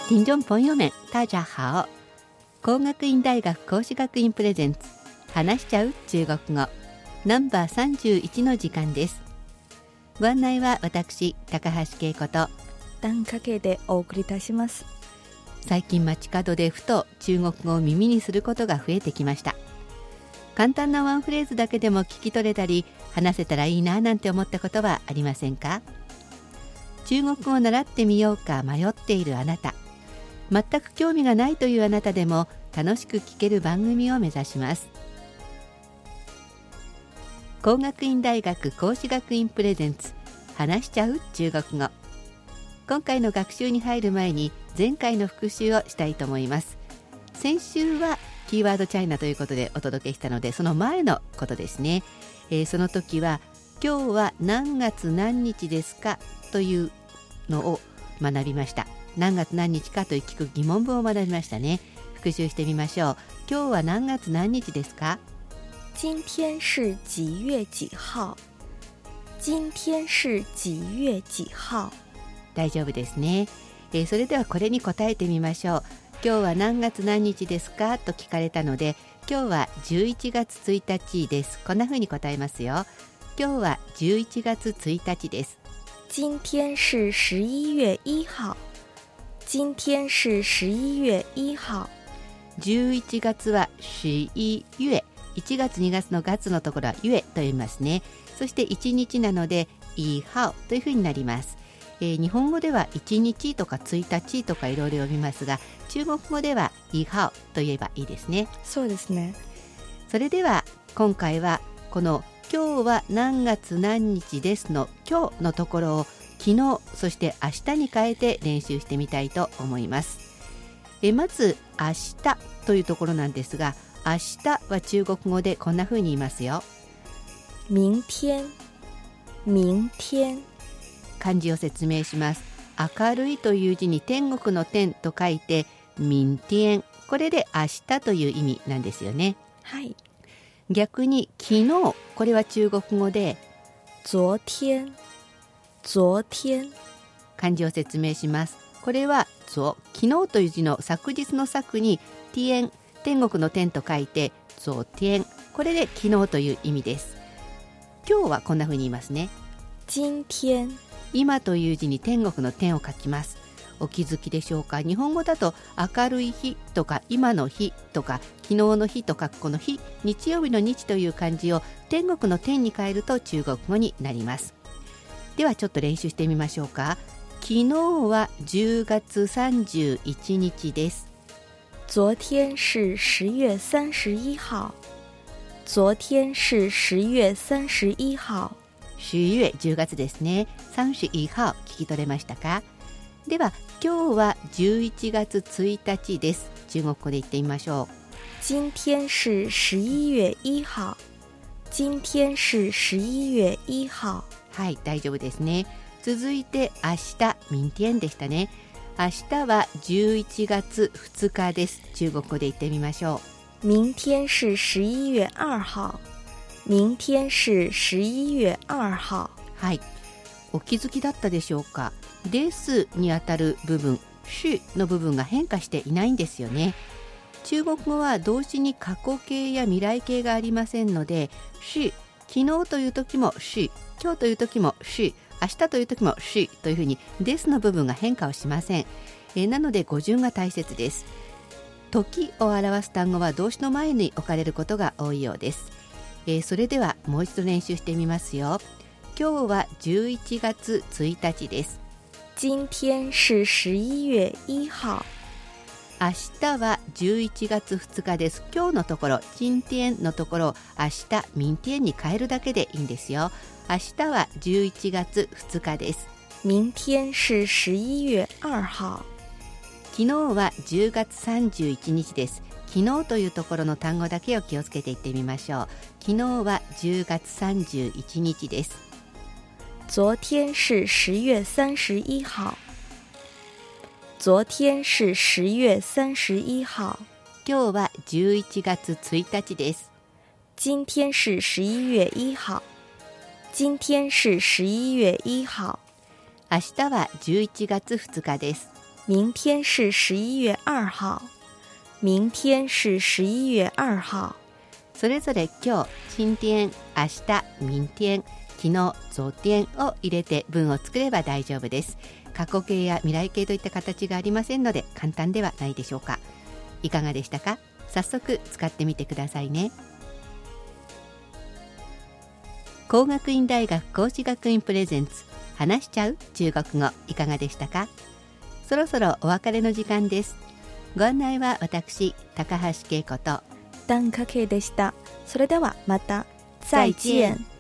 听众朋友们大家好。工学院大学講師学院プレゼンツ話しちゃう中国語ナンバー31の時間です。ご案内は私高橋恵子と段掛けでお送りいたします。 最近街角でふと中国語を耳にすることが増えてきました。簡単なワンフレーズだけでも聞き取れたり話せたらいいななんて思ったことはありませんか？中国語を習ってみようか迷っているあなた、全く興味がないというあなたでも楽しく聞ける番組を目指します。工学院大学講師学院プレゼンツ話しちゃう中国語。今回の学習に入る前に前回の復習をしたいと思います。先週はキーワードチャイナということでお届けしたので、その前のことですね。その時は今日は何月何日ですかというのを学びました。何月何日かと聞く疑問文を学びましたね。復習してみましょう。今日は何月何日ですか？ 今天是几月几号？今天是几月几号？ 大丈夫ですね。それではこれに答えてみましょう。今日は何月何日ですかと聞かれたので、今日は11月1日です。こんな風に答えますよ。今日は11月1日です。 今天是11月1号。今天是11月1号。 11月は11月、1月2月の月のところは月と言いますね。そして1日なので1号というふうになります。日本語では1日とか1日とかいろいろ読みますが、中国語では1号と言えばいいですね。 そうですね。 それでは今回はこの今日は何月何日ですの今日のところを昨日そして明日に変えて練習してみたいと思います。まず明日というところなんですが、明日は中国語でこんな風に言いますよ。 明天、明天。 漢字を説明します。明るいという字に天国の天と書いて明天、これで明日という意味なんですよね。 はい。 逆に昨日、これは中国語で昨天、昨天。 漢字を説明します。これは昨日という字の昨日の昨に天、天国の天と書いて昨天、これで昨日という意味です。今日はこんな風に言いますね。 今天。 今という字に天国の天を書きます。お気づきでしょうか？日本語だと明るい日とか今の日とか昨日の日とかこの日、日曜日の日という漢字を天国の天に変えると中国語になります。ではちょっと練習してみましょうか。昨日は10月31日です。 昨天是10月31号。昨天是10月31号。 10月10月ですね。31号聞き取れましたか？では今日は11月1日です。中国語で言ってみましょう。 今天是11月1号。今天是11月1号。 はい、大丈夫ですね。続いて明日、明天でしたね。明日は11月2日です。中国語で言ってみましょう。明天是11月2号。明天是11月2号。 はい、お気づきだったでしょうか？ですにあたる部分、しの部分が変化していないんですよね。中国語は動詞に過去形や未来形がありませんので、し、昨日という時もし、今日という時もし、明日という時もしというふうにですの部分が変化をしません。なので語順が大切です。時を表す単語は動詞の前に置かれることが多いようです。それではもう一度練習してみますよ。今日は11月1日です。 今天是11月1号。 明日は11月2日です。今日のところ、今天のところ、明日、明天に変えるだけでいいんですよ。明日は11月2日です。 明天是11月2号。 昨日は10月31日です。昨日というところの単語だけを気をつけていってみましょう。昨日は10月31日です。 昨天是10月31号。昨天是10月31号。 今日は11月1日です。 今天是11月1号。今天是11月1号。 明日は11月2日です。 明天是11月2号。明天是11月2号。 それぞれ今日、今天、明日、明天、昨日、昨天を入れて文を作れば大丈夫です。過去形や未来形といった形がありませんので簡単ではないでしょうか。いかがでしたか？早速使ってみてくださいね。工学院大学講師学院プレゼンツ、話しちゃう中国語、いかがでしたか？そろそろお別れの時間です。ご案内は私、高橋恵子と Dan Kake でした。それではまた。再见。